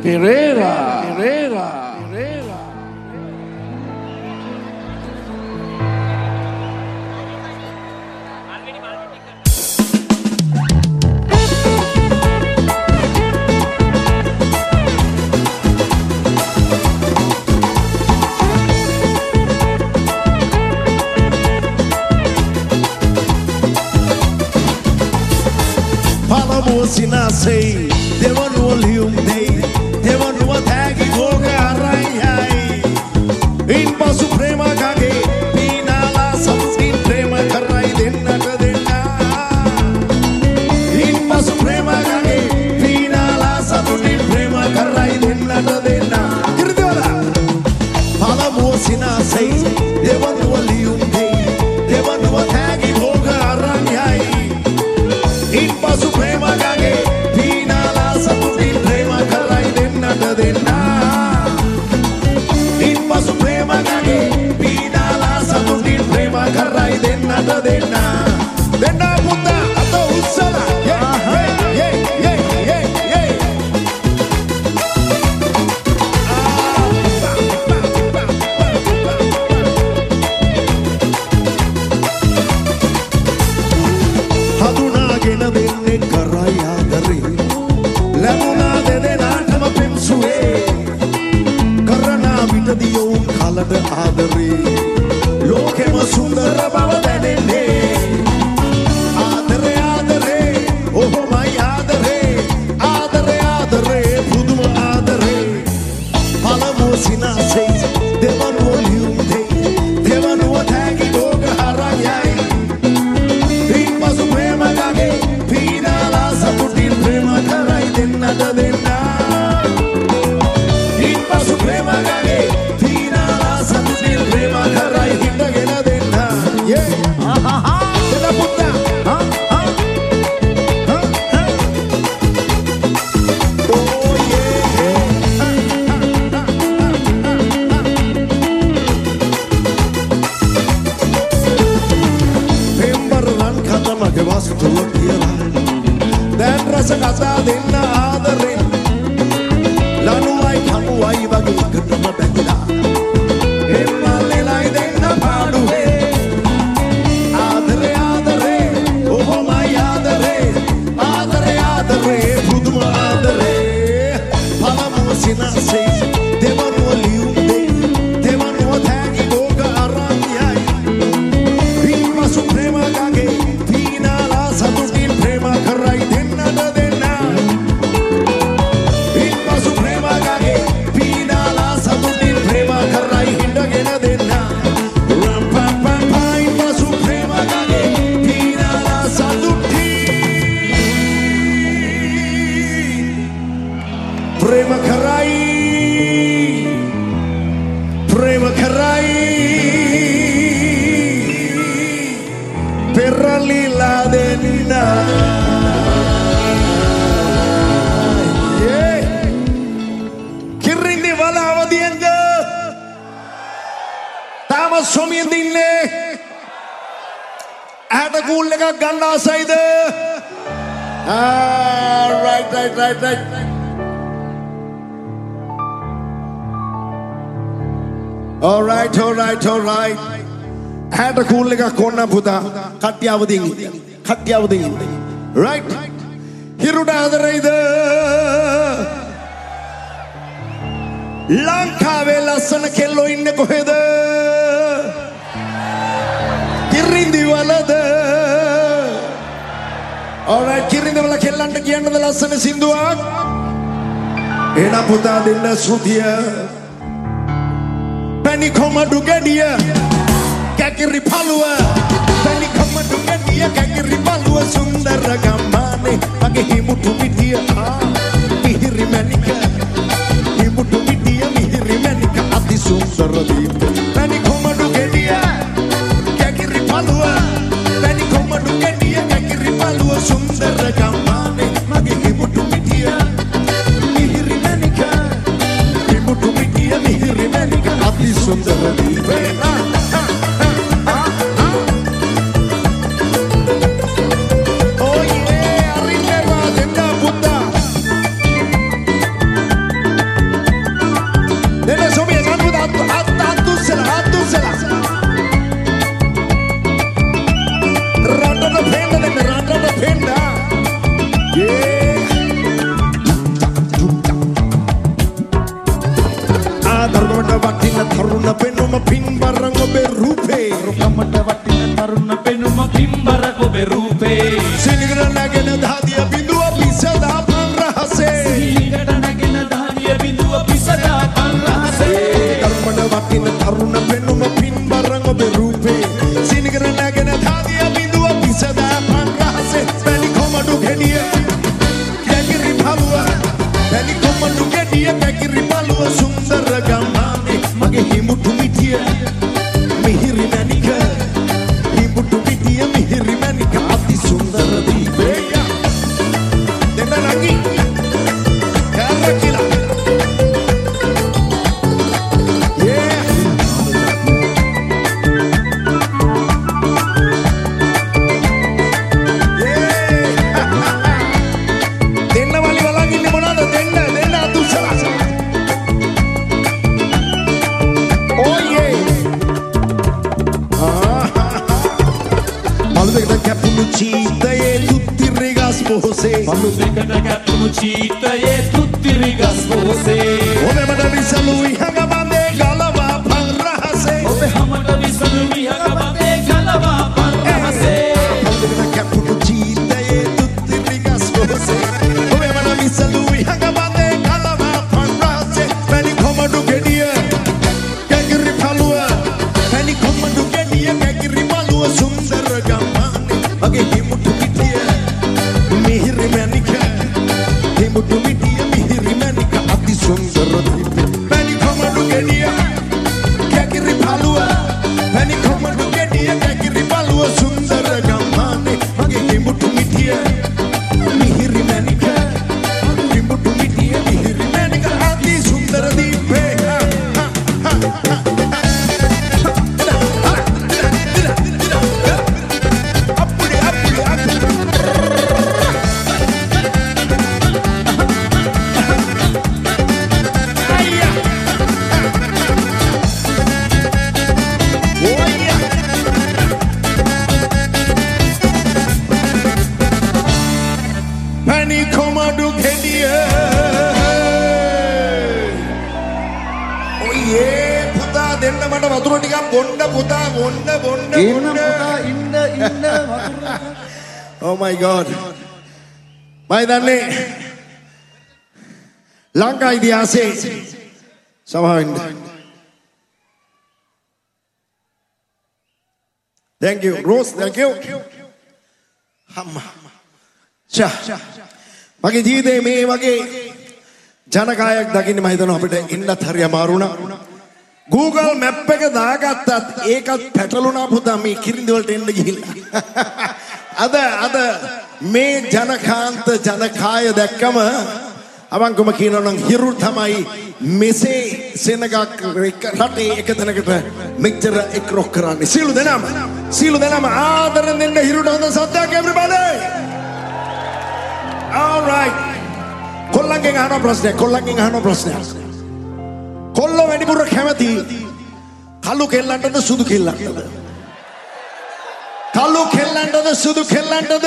Pereira. Sinasei, devanu liumdei, devanu tagi goga arayai. In pasu prema kage, pinala satin prema karai denna kadenna. In pasu prema kage, pinala satin prema karai denna kadenna. Kirdiwala, palamu sinasei, devanu liumdei, devanu tagi goga arayai. In pasu prema kage. Denna puta atau usala haduna gena denne karaya dare lamuna dedena tama pemsuwe karana vitadiyo khalada adare lokema sundara bava denenne Kata denna adare lanuai kamuai bagi ketemu benda emale lai denna padu he adare oh my adare puduma adare palamu sinase devanu liumde devanu thagi goga aranyai prema suprema kage pinala sadutin prema karai denna Prema karai peralila denina kirindi wala avadiyenga tama somiyen dinne ahata cool ekak ganna asayida right All right. Had a cool lega konna puta, Katyavading. Right? Hiruda the Raider Lanka Vela Sanakello in the Koheda Kirindi Walada. All right, Kirindi Valakelan at the end of the lesson is Hindua Ena Puta Dinda Sutia. Penny koma dugadia, kakiri palua. Penny koma dugadia, kakiri palua. Sundara gamane, pagi himutu midia. Mihiri manika, himutu midia. Mihiri manika, ati sundara dipa. Penny koma dugadia, kakiri palua. Penny koma dugadia, kakiri palua. Sundara gamane, pagi himutu midia. Mihiri manika, himutu midia. Mihiri manika. Sundara dipa. Oh yeah. පෙනුම පින්බරන් ඔබේ රූපේ රුකමට වටින තරුණ පෙනුම පින්බර ඔබේ රූපේ සිනිගර නැගෙන දහදිය බිඳුව පිසදා පන් රහසේ සිනිගර නැගෙන දහදිය බිඳුව පිසදා පන් රහසේ ධර්මන වටින තරුණ පෙනුම පින්බරන් ඔබේ රූපේ සිනිගර නැගෙන දහදිය බිඳුව පිසදා පන් රහසේ පැණි කොමඩු ගෙඩිය කැකිරි පළුව පැණි කොමඩු ගෙඩිය කැකිරි පළුව සුන්දර ගම්මානේ මගේ හිමුතු මිටිය මිහිරි මැණික හිමුතු මිටිය මිහිරි මැණික අති සුන්දර දීපේ දෙන්න නගි කැරකිලා පළු දෙකට කැපුණු චීතයේ තුත්තිරි ගස් පොහොසේ ඔබේ මට විසලු ඉහඟබඳේ ගලවා පන් රහසේ ඔබේ හමට විසලු ඉහඟබඳේ ගලවා පන් රහසේ පළු දෙකට කැපුණු චීතයේ තුත්තිරි ගස් පොහොසේ ඔබේ මට විසලු ඉහඟබඳේ ගලවා පන් රහසේ පැණි කොමඩු ගෙඩිය කැකිරි පළුව පැණි කොමඩු ගෙඩිය කැකිරි පළුව සුන්දර ගම්මානේ මගේ හිමුතු පිටිය මිහිරි මැණික හිමුතු මිටිය මිහිරි මැණික අති සුන්දර දීපේ පැණි කොමඩු ගෙඩිය කැකිරි පළුව පැණි කොමඩු ගෙඩිය කැකිරි පළුව සුන්දර ගම්මානේ මගේ හිමුතු මිටිය මිහිරි මැණික හිමුතු මිටිය මිහිරි මැණික අති සුන්දර දීපේ Oh my God. By the name, Lanka ඉතිහාසයේ සමහරින්ද. Thank you, Rose. Thank you. මගේ ජීවිතේ මේ වගේ ජනකායක් දකින්න මම හිතනවා අපිට ඉන්නත් හරිය අමාරු වුණා. Google map එක දාගත්තත් ඒකත් පැටලුණා පුතා මේ කිරිඳි වලට එන්න ගිහිල්ලා. අද මේ ජනකාන්ත ජනකාය දැක්කම අවංකම කියනවා නම් හිරු තමයි මෙසේ සෙනගක් රටේ එක තැනකට මෙච්චර එක්රොක් කරන්නේ. සීලු දෙනාම ආදරෙන් දෙන්න හිරුට හොඳ සද්දයක් everybody. All right. කොල්ලන්ගෙන් අහන ප්‍රශ්නයක්. කොල්ල වැඩිපුර කැමති කළු කෙල්ලන්ටද සුදු කෙල්ලන්ටද? කළු කෙල්ලන්ටද සුදු කෙල්ලන්ටද?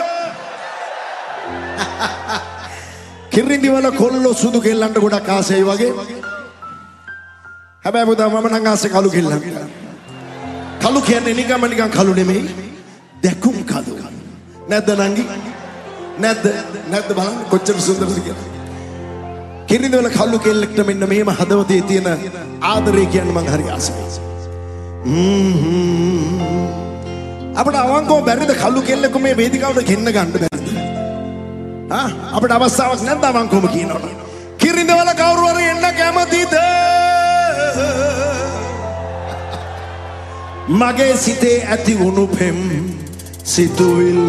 කිරිඳි වල කොල්ලෝ සුදු කෙල්ලන්ට ගොඩක් ආසයි වගේ. හැබැයි පුතා මම නම් ආසේ කළු කෙල්ලන්ට. කළු කියන්නේ නිකන් කළු නෙමෙයි. දැකුම් කළු. නැද්ද නංගි? නැද්ද බලන්න කොච්චර සුන්දරද කියලා. කිරිඳි වල කළු කෙල්ලෙක්ට මෙන්න මෙහෙම හදවතේ තියෙන ආදරය කියන්නේ මං හරි ආසයි. අපිට අවංකව බැරිද කළු කෙල්ලෙකු මේ වේදිකාවට ගෙන්න ගන්න බැරිද? අපිට අවස්ථාවක් නැද්ද අවංකවම කියනවා. කිරිඳි වල කවුරු හරි එන්න කැමතිද? මගේ සිතේ ඇති වුණු පෙම් සිතුවිල්ල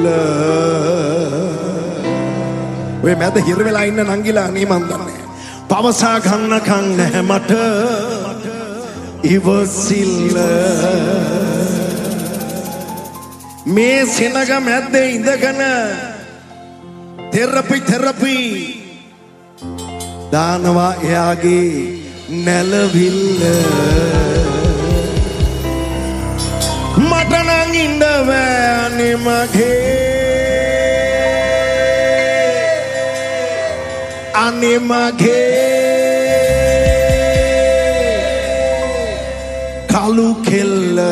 ඔය මැද හිර වෙලා ඉන්න නංගිලා නේ මන් දන්නේ. පවසා ගන්නකම් නැහැ මට ඉවසිල්ල. මේ සෙනග මැද්දේ ඉඳගෙන තෙරපි දානවා එයාගේ නැලවිල්ල. මට නම් ඉන්න බෑනේ අනේ මගේ kalu kella.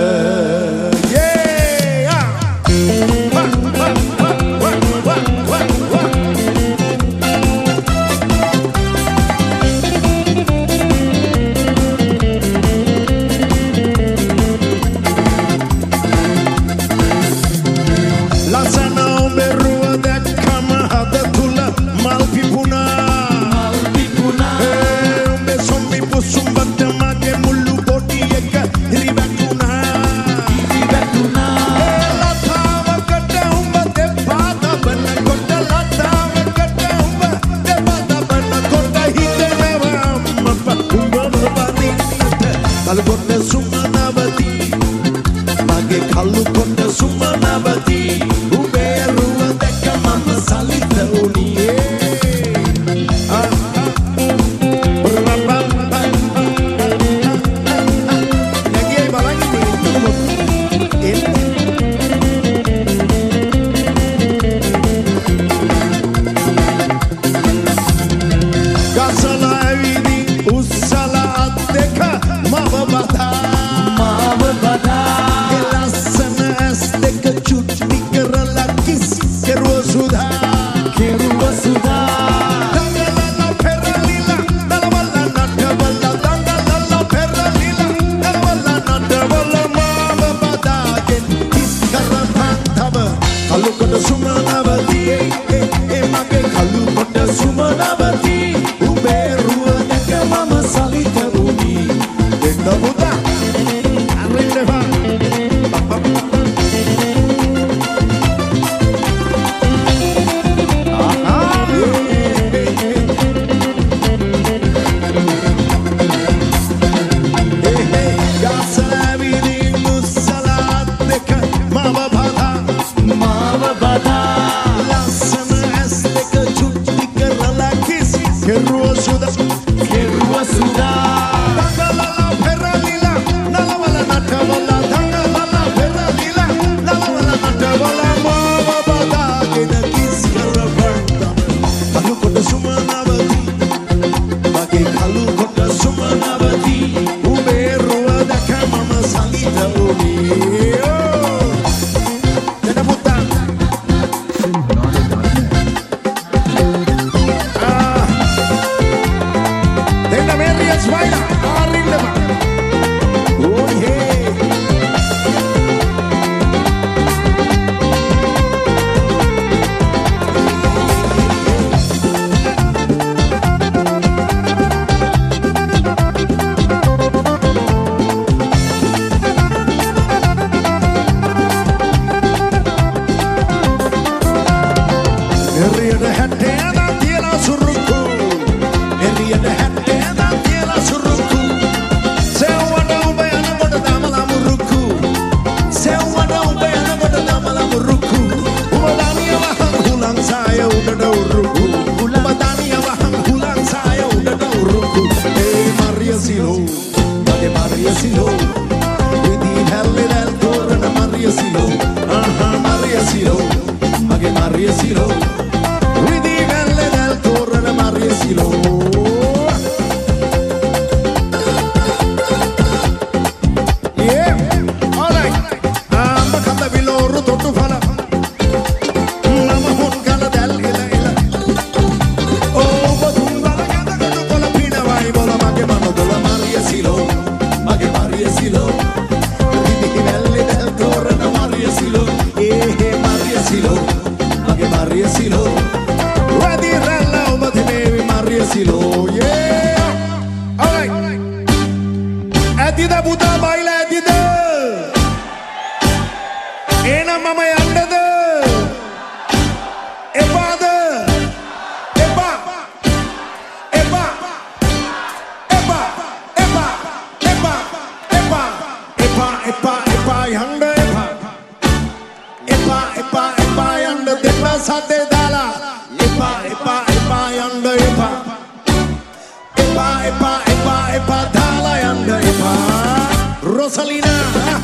Rosalina,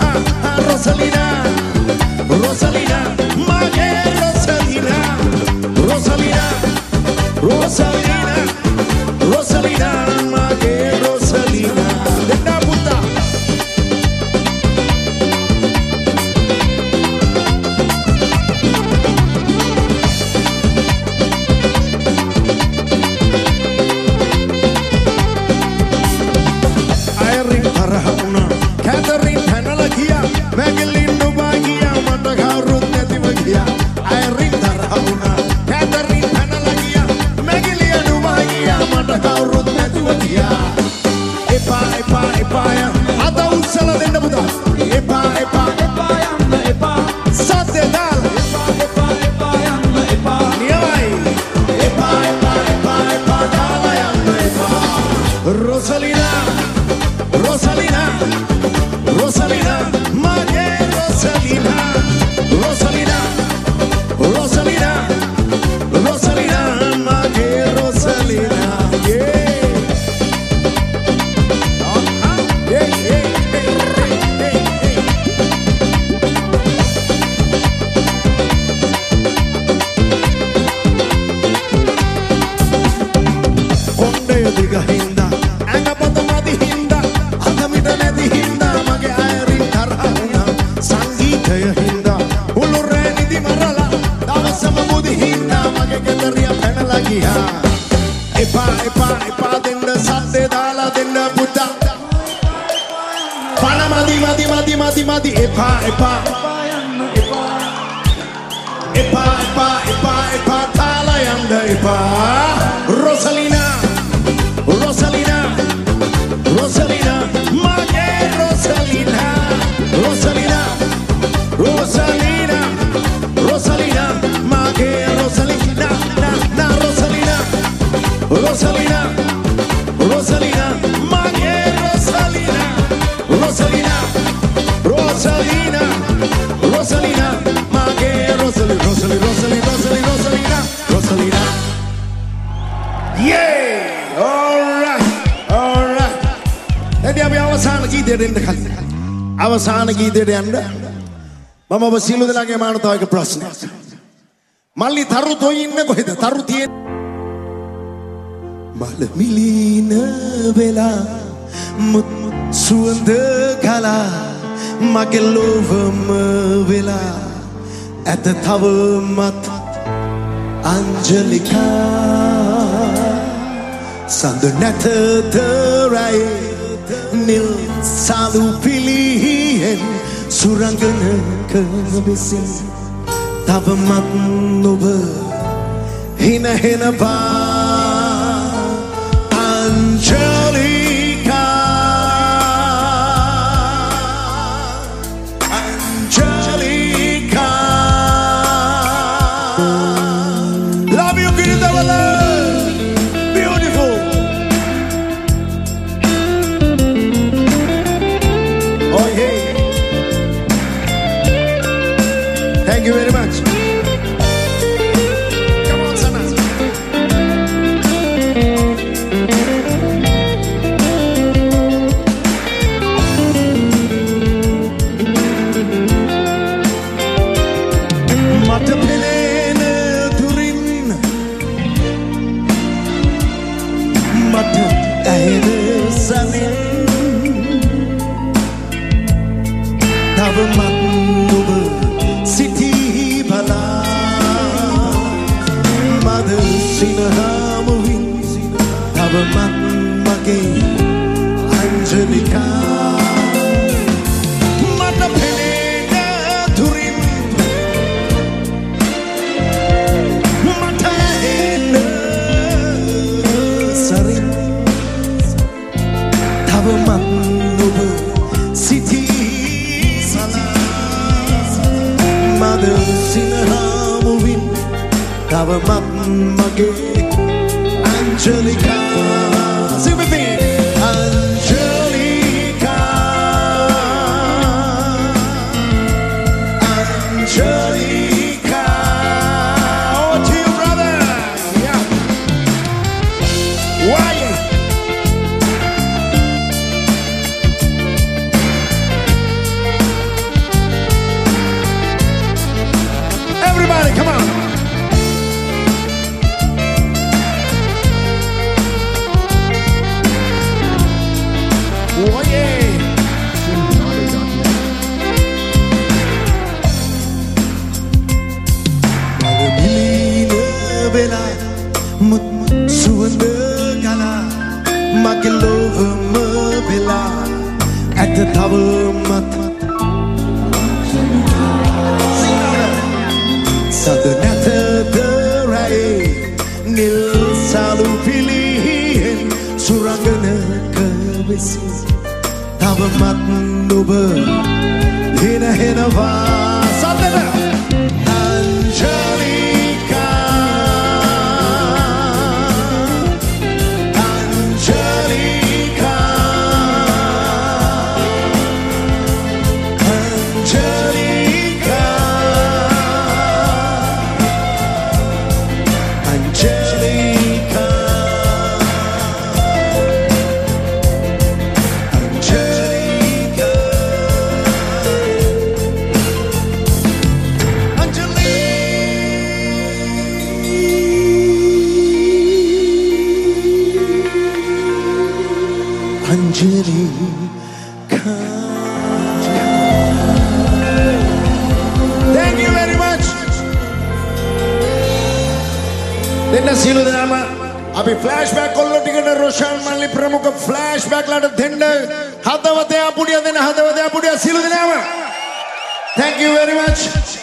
Rosalina, Rosalina, Mage Rosalina, Rosalina, Rosalina, Rosalina, Mage Rosalina. Denda puta, ගියා එපා එපා එපා දෙන්න සද්දේ දාලා දෙන්න පුතා පණ මදි එපා එපා එපා එපා එපා එපා තාලා යන්න එපා Rosalina Rosalina Rosalina මගේ Rosalina Rosalina Rosalina Rosalina මගේ Rosalina na Rosalina Rosalina Rosalina mage Rosalina Rosalina Rosalina Rosalina mage Rosalina Rosalina Rosalina yeah all right එදී අපි අවසාන ගීතයට එන්න කලින් අවසාන ගීතයට යන්න මම ඔබ සියලු දෙනාගේ මාන තව එක ප්‍රශ්නයක් මල්ලි තරු තොයි ඉන්නේ කොහෙද තරු තියෙන්නේ මල මිලින වෙලා මුත් සුවඳ කලා මගේ ලෝවම වෙලා ඇත තවමත් අංජලිකා සඳ නැතතරයි නිල් සාලු පිලියෙන් සුරංගනක විසින් තවමත් නොබ හින Angelica, Angelica, love you, give it our love, beautiful. Oh yeah, thank you very much. Come on, Sana. Angelica mata pelena turin mata ena sarin tava manuba city sala mother sinahamuin tava mage Angelica sing with me Angelica Angelica oh to you brother yeah why everybody come on oh yeah vela mut suwanda gala mage lovama vela at the tavamat sadanata darai nil salu pilihin surangana kawisi tavamat noba hena va sadana Angelica Angelica Angelica Angelica Angelica. Thank you very much. දෙන්න සියලු දෙනාම අපි flashback කොල්ලෝ ටිකට රොෂාන් මල්ලි ප්‍රමුඛ ෆ්ලෑෂ්බැක්ලාට දෙන්න හදවතේ අපුඩිය දෙන හදවතේ අපුඩිය සියලු දෙනාම. Thank you very much.